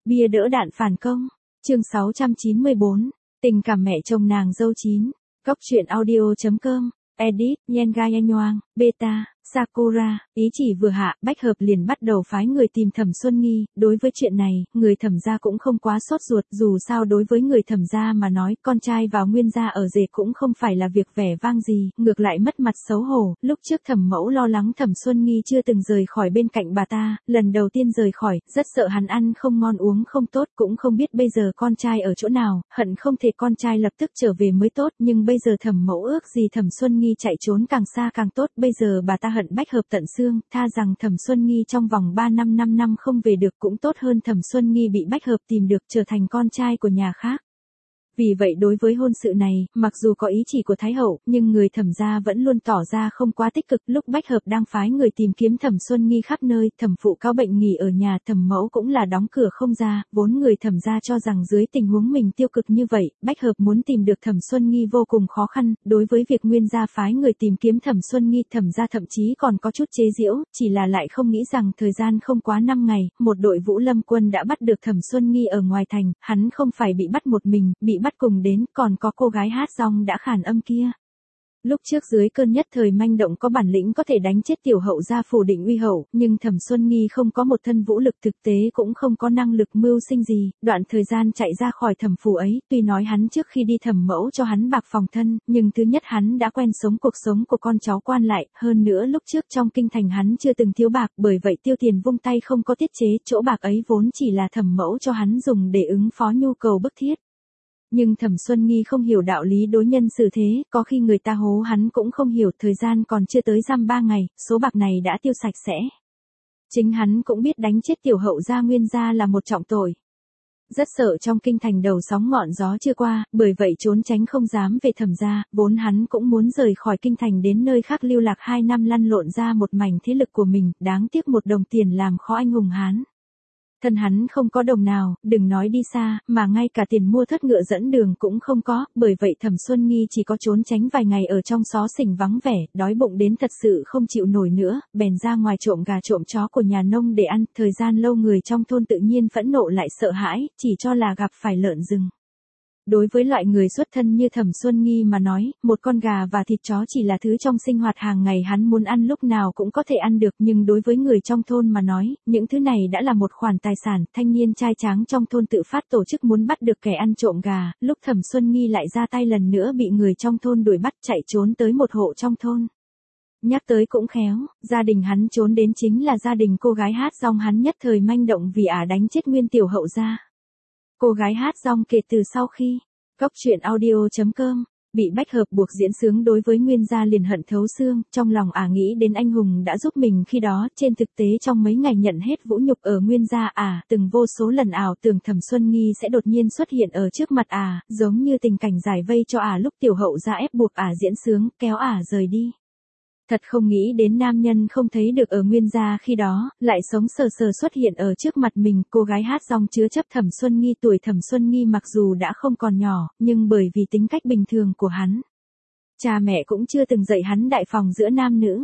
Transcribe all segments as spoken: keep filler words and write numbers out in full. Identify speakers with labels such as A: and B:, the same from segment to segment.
A: Bia đỡ đạn phản công. Chương sáu trăm chín mươi bốn. Tình cảm mẹ chồng nàng dâu chín. Góc truyện audio chấm com. Edit, Nyengai Nhoang, Beta, Sakura. Ý chỉ vừa hạ, Bách Hợp liền bắt đầu phái người tìm Thẩm Xuân Nghi. Đối với chuyện này, người Thẩm gia cũng không quá sốt ruột, dù sao đối với người Thẩm gia mà nói, con trai vào Nguyên gia ở rể cũng không phải là việc vẻ vang gì, ngược lại mất mặt xấu hổ. Lúc trước Thẩm mẫu lo lắng Thẩm Xuân Nghi chưa từng rời khỏi bên cạnh bà ta, lần đầu tiên rời khỏi, rất sợ hắn ăn không ngon uống không tốt, cũng không biết bây giờ con trai ở chỗ nào, hận không thể con trai lập tức trở về mới tốt, nhưng bây giờ Thẩm mẫu ước gì Thẩm Xuân Nghi chạy trốn càng xa càng tốt, bây giờ bà ta hận Bách Hợp tận xương, tha rằng Thẩm Xuân Nghi trong vòng ba năm năm năm không về được cũng tốt hơn Thẩm Xuân Nghi bị Bách Hợp tìm được trở thành con trai của nhà khác. Vì vậy đối với hôn sự này, mặc dù có ý chỉ của Thái Hậu, nhưng người Thẩm gia vẫn luôn tỏ ra không quá tích cực. Lúc Bách Hợp đang phái người tìm kiếm Thẩm Xuân Nghi khắp nơi, Thẩm phụ cao bệnh nghỉ ở nhà, Thẩm mẫu cũng là đóng cửa không ra, vốn người Thẩm gia cho rằng dưới tình huống mình tiêu cực như vậy, Bách Hợp muốn tìm được Thẩm Xuân Nghi vô cùng khó khăn. Đối với việc Nguyên gia phái người tìm kiếm Thẩm Xuân Nghi, Thẩm gia thậm chí còn có chút chế giễu, chỉ là lại không nghĩ rằng thời gian không quá năm ngày, một đội Vũ Lâm quân đã bắt được Thẩm Xuân Nghi ở ngoài thành, hắn không phải bị bắt một mình, bị bắt cùng đến, còn có cô gái hát rong đã khản âm kia. Lúc trước dưới cơn nhất thời manh động có bản lĩnh có thể đánh chết tiểu hậu gia phủ định uy hậu, nhưng Thẩm Xuân Nghi không có một thân vũ lực, thực tế cũng không có năng lực mưu sinh gì, đoạn thời gian chạy ra khỏi thẩm phủ ấy, tuy nói hắn trước khi đi Thẩm mẫu cho hắn bạc phòng thân, nhưng thứ nhất hắn đã quen sống cuộc sống của con cháu quan lại, hơn nữa lúc trước trong kinh thành hắn chưa từng thiếu bạc, bởi vậy tiêu tiền vung tay không có tiết chế, chỗ bạc ấy vốn chỉ là Thẩm mẫu cho hắn dùng để ứng phó nhu cầu bức thiết. Nhưng Thẩm Xuân Nghi không hiểu đạo lý đối nhân xử thế, có khi người ta hố hắn cũng không hiểu, thời gian còn chưa tới dăm ba ngày, số bạc này đã tiêu sạch sẽ. Chính hắn cũng biết đánh chết tiểu hậu gia Nguyên gia là một trọng tội. Rất sợ trong kinh thành đầu sóng ngọn gió chưa qua, bởi vậy trốn tránh không dám về Thẩm gia, vốn hắn cũng muốn rời khỏi kinh thành đến nơi khác lưu lạc hai năm lăn lộn ra một mảnh thế lực của mình, đáng tiếc một đồng tiền làm khó anh hùng hán. Thân hắn không có đồng nào, đừng nói đi xa, mà ngay cả tiền mua thất ngựa dẫn đường cũng không có, bởi vậy Thẩm Xuân Nghi chỉ có trốn tránh vài ngày ở trong xó xỉnh vắng vẻ, đói bụng đến thật sự không chịu nổi nữa, bèn ra ngoài trộm gà trộm chó của nhà nông để ăn, thời gian lâu người trong thôn tự nhiên phẫn nộ lại sợ hãi, chỉ cho là gặp phải lợn rừng. Đối với loại người xuất thân như Thẩm Xuân Nghi mà nói, một con gà và thịt chó chỉ là thứ trong sinh hoạt hàng ngày hắn muốn ăn lúc nào cũng có thể ăn được, nhưng đối với người trong thôn mà nói, những thứ này đã là một khoản tài sản. Thanh niên trai tráng trong thôn tự phát tổ chức muốn bắt được kẻ ăn trộm gà, lúc Thẩm Xuân Nghi lại ra tay lần nữa bị người trong thôn đuổi bắt, chạy trốn tới một hộ trong thôn. Nhắc tới cũng khéo, gia đình hắn trốn đến chính là gia đình cô gái hát rong hắn nhất thời manh động vì ả đánh chết Nguyên tiểu hậu gia. Cô gái hát rong kể từ sau khi Góc truyện audio chấm com bị Bách Hợp buộc diễn sướng đối với Nguyên gia liền hận thấu xương, trong lòng ả nghĩ đến anh hùng đã giúp mình khi đó, trên thực tế trong mấy ngày nhận hết vũ nhục ở Nguyên gia ả từng vô số lần ảo tưởng Thẩm Xuân Nghi sẽ đột nhiên xuất hiện ở trước mặt ả, giống như tình cảnh giải vây cho ả lúc tiểu hậu gia ép buộc ả diễn sướng, kéo ả rời đi. Thật không nghĩ đến nam nhân không thấy được ở Nguyên gia khi đó, lại sống sờ sờ xuất hiện ở trước mặt mình, cô gái hát rong chứa chấp Thẩm Xuân Nghi. Tuổi Thẩm Xuân Nghi mặc dù đã không còn nhỏ, nhưng bởi vì tính cách bình thường của hắn, cha mẹ cũng chưa từng dạy hắn đại phòng giữa nam nữ.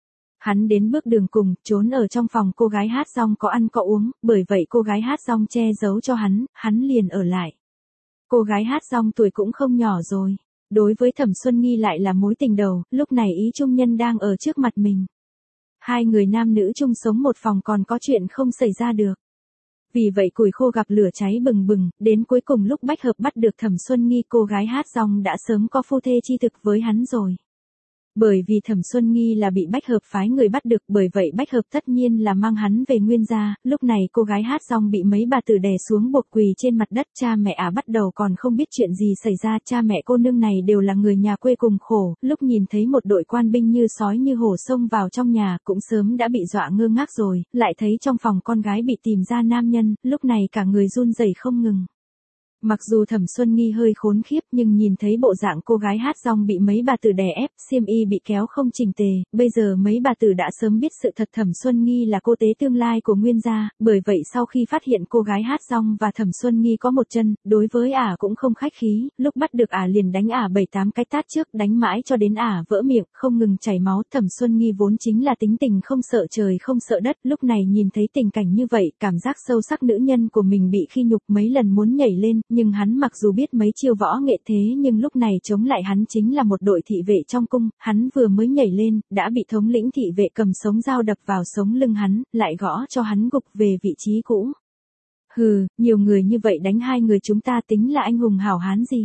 A: Hắn đến bước đường cùng, trốn ở trong phòng cô gái hát rong có ăn có uống, bởi vậy cô gái hát rong che giấu cho hắn, hắn liền ở lại. Cô gái hát rong tuổi cũng không nhỏ rồi. Đối với Thẩm Xuân Nghi lại là mối tình đầu, lúc này ý trung nhân đang ở trước mặt mình. Hai người nam nữ chung sống một phòng còn có chuyện không xảy ra được. Vì vậy củi khô gặp lửa cháy bừng bừng, đến cuối cùng lúc Bách Hợp bắt được Thẩm Xuân Nghi, cô gái hát rong đã sớm có phu thê chi thực với hắn rồi. Bởi vì Thẩm Xuân Nghi là bị Bách Hợp phái người bắt được, bởi vậy Bách Hợp tất nhiên là mang hắn về Nguyên gia. Lúc này cô gái hát rong bị mấy bà tử đè xuống buộc quỳ trên mặt đất, cha mẹ ả bắt đầu còn không biết chuyện gì xảy ra, cha mẹ cô nương này đều là người nhà quê cùng khổ, lúc nhìn thấy một đội quan binh như sói như hổ xông vào trong nhà, cũng sớm đã bị dọa ngơ ngác rồi, lại thấy trong phòng con gái bị tìm ra nam nhân, lúc này cả người run rẩy không ngừng. Mặc dù Thẩm Xuân Nghi hơi khốn khiếp nhưng nhìn thấy bộ dạng cô gái hát rong bị mấy bà tử đè ép, xiêm y bị kéo không chỉnh tề, bây giờ mấy bà tử đã sớm biết sự thật Thẩm Xuân Nghi là cô tế tương lai của Nguyên gia, bởi vậy sau khi phát hiện cô gái hát rong và Thẩm Xuân Nghi có một chân, đối với ả cũng không khách khí, lúc bắt được ả liền đánh ả bảy tám cái tát trước, đánh mãi cho đến ả vỡ miệng, không ngừng chảy máu. Thẩm Xuân Nghi vốn chính là tính tình không sợ trời không sợ đất, lúc này nhìn thấy tình cảnh như vậy, cảm giác sâu sắc nữ nhân của mình bị khi nhục, mấy lần muốn nhảy lên, nhưng hắn mặc dù biết mấy chiêu võ nghệ thế nhưng lúc này chống lại hắn chính là một đội thị vệ trong cung, hắn vừa mới nhảy lên, đã bị thống lĩnh thị vệ cầm sống dao đập vào sống lưng hắn, lại gõ cho hắn gục về vị trí cũ. Hừ, nhiều người như vậy đánh hai người chúng ta tính là anh hùng hảo hán gì?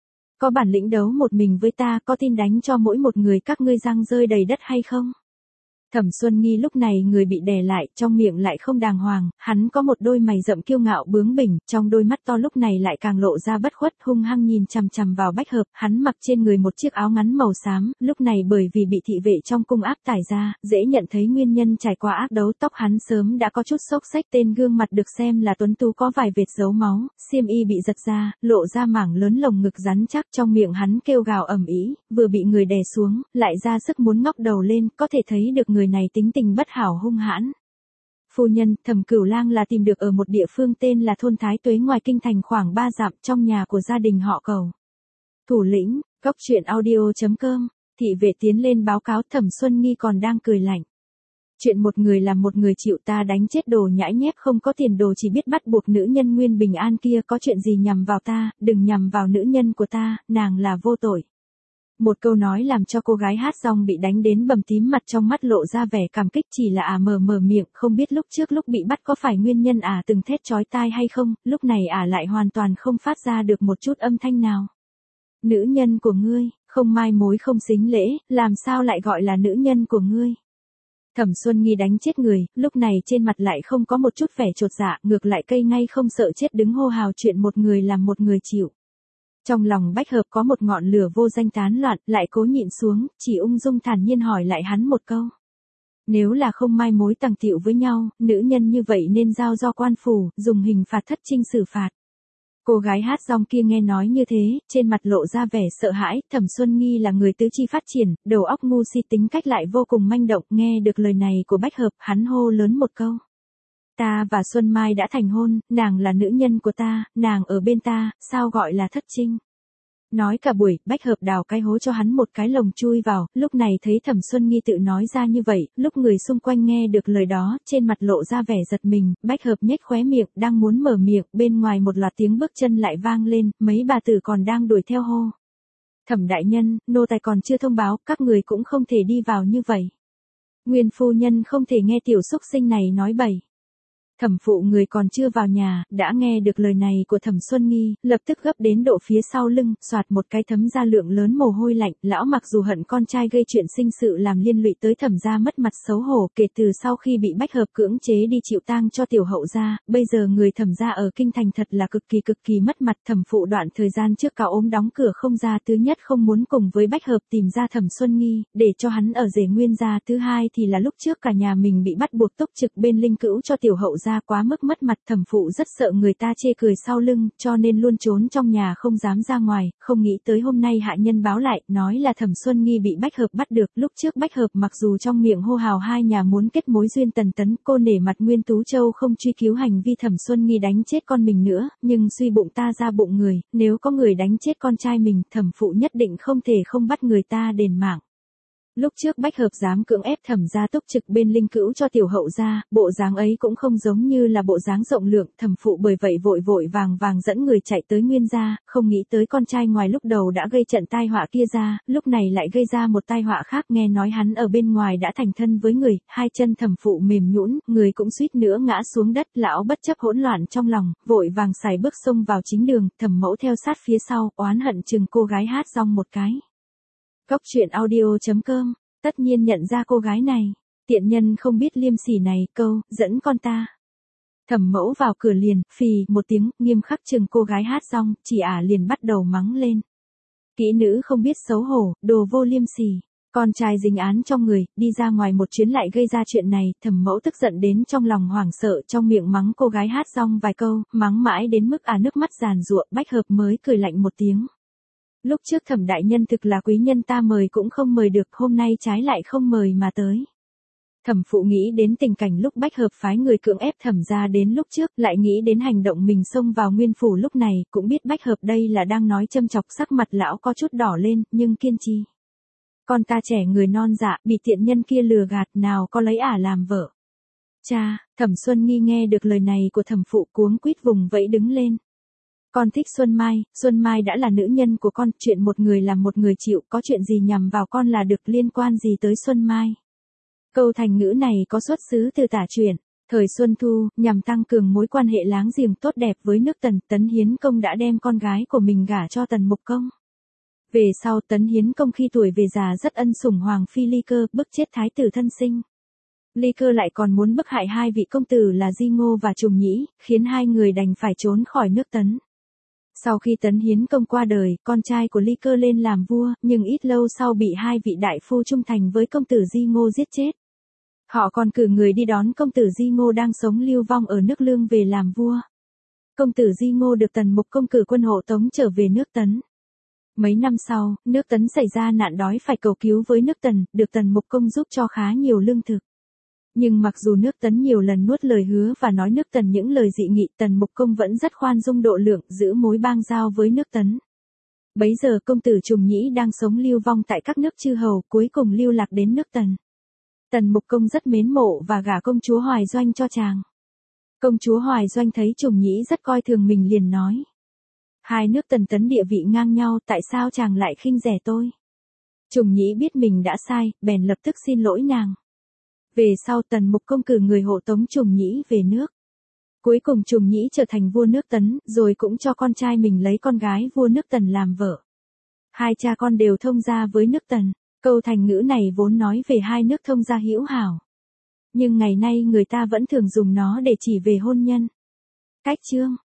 A: Có bản lĩnh đấu một mình với ta, có tin đánh cho mỗi một người các ngươi răng rơi đầy đất hay không? Thẩm Xuân Nghi lúc này người bị đè lại, trong miệng lại không đàng hoàng, hắn có một đôi mày rậm kiêu ngạo bướng bỉnh, trong đôi mắt to lúc này lại càng lộ ra bất khuất, hung hăng nhìn chằm chằm vào Bách Hợp, hắn mặc trên người một chiếc áo ngắn màu xám, lúc này bởi vì bị thị vệ trong cung áp tải ra, dễ nhận thấy nguyên nhân trải qua ác đấu, tóc hắn sớm đã có chút xốc xếch, tên gương mặt được xem là tuấn tú có vài vệt dấu máu, xiêm y bị giật ra, lộ ra mảng lớn lồng ngực rắn chắc, trong miệng hắn kêu gào ầm ĩ, vừa bị người đè xuống, lại ra sức muốn ngóc đầu lên, có thể thấy được người này tính tình bất hảo hung hãn. Phu nhân, Thẩm Cửu Lang là tìm được ở một địa phương tên là thôn Thái Tuế ngoài kinh thành khoảng ba dặm, trong nhà của gia đình họ Cầu. Thủ lĩnh, góc truyện audio chấm com, thị vệ tiến lên báo cáo. Thẩm Xuân Nghi còn đang cười lạnh. Chuyện một người làm một người chịu, ta đánh chết đồ nhãi nhép không có tiền đồ chỉ biết bắt buộc nữ nhân Nguyên Bình An kia, có chuyện gì nhằm vào ta, đừng nhằm vào nữ nhân của ta, nàng là vô tội. Một câu nói làm cho cô gái hát rong bị đánh đến bầm tím mặt, trong mắt lộ ra vẻ cảm kích, chỉ là ả à mờ mờ miệng, không biết lúc trước lúc bị bắt có phải nguyên nhân ả à từng thét chói tai hay không, lúc này ả à lại hoàn toàn không phát ra được một chút âm thanh nào. Nữ nhân của ngươi, không mai mối không xính lễ, làm sao lại gọi là nữ nhân của ngươi? Thẩm Xuân Nghi đánh chết người, lúc này trên mặt lại không có một chút vẻ chột dạ, ngược lại cây ngay không sợ chết đứng hô hào chuyện một người làm một người chịu. Trong lòng Bách Hợp có một ngọn lửa vô danh tán loạn, lại cố nhịn xuống, chỉ ung dung thản nhiên hỏi lại hắn một câu. Nếu là không mai mối tàng tiệu với nhau, nữ nhân như vậy nên giao do quan phủ, dùng hình phạt thất trinh xử phạt. Cô gái hát rong kia nghe nói như thế, trên mặt lộ ra vẻ sợ hãi. Thẩm Xuân Nghi là người tứ chi phát triển, đầu óc ngu si, tính cách lại vô cùng manh động, nghe được lời này của Bách Hợp, hắn hô lớn một câu. Ta và Xuân Mai đã thành hôn, nàng là nữ nhân của ta, nàng ở bên ta, sao gọi là thất trinh? Nói cả buổi, Bách Hợp đào cái hố cho hắn một cái lồng chui vào, lúc này thấy Thẩm Xuân Nghi tự nói ra như vậy, lúc người xung quanh nghe được lời đó, trên mặt lộ ra vẻ giật mình, Bách Hợp nhếch khóe miệng, đang muốn mở miệng, bên ngoài một loạt tiếng bước chân lại vang lên, mấy bà tử còn đang đuổi theo hô. Thẩm đại nhân, nô tài còn chưa thông báo, các người cũng không thể đi vào như vậy. Nguyên phu nhân không thể nghe tiểu xúc sinh này nói bậy. Thẩm phụ người còn chưa vào nhà, đã nghe được lời này của Thẩm Xuân Nghi, lập tức gấp đến độ phía sau lưng, soạt một cái thấm ra lượng lớn mồ hôi lạnh, lão mặc dù hận con trai gây chuyện sinh sự làm liên lụy tới Thẩm gia mất mặt xấu hổ, kể từ sau khi bị Bách Hợp cưỡng chế đi chịu tang cho tiểu hậu gia, bây giờ người Thẩm gia ở kinh thành thật là cực kỳ cực kỳ mất mặt. Thẩm phụ đoạn thời gian trước cao ốm đóng cửa không ra, thứ nhất không muốn cùng với Bách Hợp tìm ra Thẩm Xuân Nghi, để cho hắn ở rể Nguyên gia, thứ hai thì là lúc trước cả nhà mình bị bắt buộc túc trực bên linh cữu cho tiểu hậu gia, quá mức mất mặt. Thẩm phụ rất sợ người ta chê cười sau lưng, cho nên luôn trốn trong nhà không dám ra ngoài, không nghĩ tới hôm nay hạ nhân báo lại, nói là Thẩm Xuân Nghi bị Bách Hợp bắt được. Lúc trước Bách Hợp mặc dù trong miệng hô hào hai nhà muốn kết mối duyên tần tấn, cô nể mặt Nguyên Tú Châu không truy cứu hành vi Thẩm Xuân Nghi đánh chết con mình nữa, nhưng suy bụng ta ra bụng người, nếu có người đánh chết con trai mình, thẩm phụ nhất định không thể không bắt người ta đền mạng. Lúc trước Bách Hợp dám cưỡng ép Thẩm gia túc trực bên linh cữu cho tiểu hậu gia, bộ dáng ấy cũng không giống như là bộ dáng rộng lượng, thẩm phụ bởi vậy vội vội vàng vàng dẫn người chạy tới Nguyên gia, không nghĩ tới con trai ngoài lúc đầu đã gây trận tai họa kia ra, lúc này lại gây ra một tai họa khác. Nghe nói hắn ở bên ngoài đã thành thân với người, hai chân thẩm phụ mềm nhũn, người cũng suýt nữa ngã xuống đất. Lão bất chấp hỗn loạn trong lòng, vội vàng xài bước xông vào chính đường, Thẩm mẫu theo sát phía sau, oán hận chừng cô gái hát rong một cái. Góc truyện audio chấm com, tất nhiên nhận ra cô gái này, tiện nhân không biết liêm sỉ này, câu, dẫn con ta. Thẩm mẫu vào cửa liền, phì, một tiếng, nghiêm khắc chừng cô gái hát rong, chị ả liền bắt đầu mắng lên. Kỹ nữ không biết xấu hổ, đồ vô liêm sỉ. Con trai dính án trong người, đi ra ngoài một chuyến lại gây ra chuyện này, Thẩm mẫu tức giận đến trong lòng hoảng sợ, trong miệng mắng cô gái hát xong vài câu, mắng mãi đến mức à nước mắt giàn giụa, Bách Hợp mới cười lạnh một tiếng. Lúc trước Thẩm đại nhân thực là quý nhân ta mời cũng không mời được, hôm nay trái lại không mời mà tới. Thẩm phụ nghĩ đến tình cảnh lúc Bách Hợp phái người cưỡng ép Thẩm ra đến lúc trước, lại nghĩ đến hành động mình xông vào nguyên phủ lúc này, cũng biết Bách Hợp đây là đang nói châm chọc, sắc mặt lão có chút đỏ lên, nhưng kiên trì. Con ta trẻ người non dạ, bị tiện nhân kia lừa gạt, nào có lấy ả làm vợ. Cha, Thẩm Xuân Nghi nghe được lời này của thẩm phụ cuống quýt vùng vẫy đứng lên. Con thích Xuân Mai, Xuân Mai đã là nữ nhân của con, chuyện một người làm một người chịu, có chuyện gì nhằm vào con là được, liên quan gì tới Xuân Mai. Câu thành ngữ này có xuất xứ từ tả truyện. Thời Xuân Thu, nhằm tăng cường mối quan hệ láng giềng tốt đẹp với nước Tần, Tấn Hiến Công đã đem con gái của mình gả cho Tần Mục Công. Về sau Tấn Hiến Công khi tuổi về già rất ân sủng Hoàng Phi Ly Cơ, bức chết thái tử thân sinh. Ly Cơ lại còn muốn bức hại hai vị công tử là Di Ngô và Trùng Nhĩ, khiến hai người đành phải trốn khỏi nước Tấn. Sau khi Tấn Hiến Công qua đời, con trai của Ly Cơ lên làm vua, nhưng ít lâu sau bị hai vị đại phu trung thành với công tử Di Ngô giết chết. Họ còn cử người đi đón công tử Di Ngô đang sống lưu vong ở nước Lương về làm vua. Công tử Di Ngô được Tần Mục Công cử quân hộ tống trở về nước Tấn. Mấy năm sau, nước Tấn xảy ra nạn đói phải cầu cứu với nước Tần, được Tần Mục Công giúp cho khá nhiều lương thực. Nhưng mặc dù nước Tấn nhiều lần nuốt lời hứa và nói nước Tần những lời dị nghị, Tần Mục Công vẫn rất khoan dung độ lượng, giữ mối bang giao với nước Tấn. Bấy giờ công tử Trùng Nhĩ đang sống lưu vong tại các nước chư hầu, cuối cùng lưu lạc đến nước Tần. Tần Mục Công rất mến mộ và gả công chúa Hoài Doanh cho chàng. Công chúa Hoài Doanh thấy Trùng Nhĩ rất coi thường mình liền nói. Hai nước Tần Tấn địa vị ngang nhau, tại sao chàng lại khinh rẻ tôi? Trùng Nhĩ biết mình đã sai, bèn lập tức xin lỗi nàng. Về sau Tần Mục Công cử người hộ tống Trùng Nhĩ về nước. Cuối cùng Trùng Nhĩ trở thành vua nước Tấn, rồi cũng cho con trai mình lấy con gái vua nước Tần làm vợ. Hai cha con đều thông gia với nước Tần. Câu thành ngữ này vốn nói về hai nước thông gia hữu hảo. Nhưng ngày nay người ta vẫn thường dùng nó để chỉ về hôn nhân. Cách chương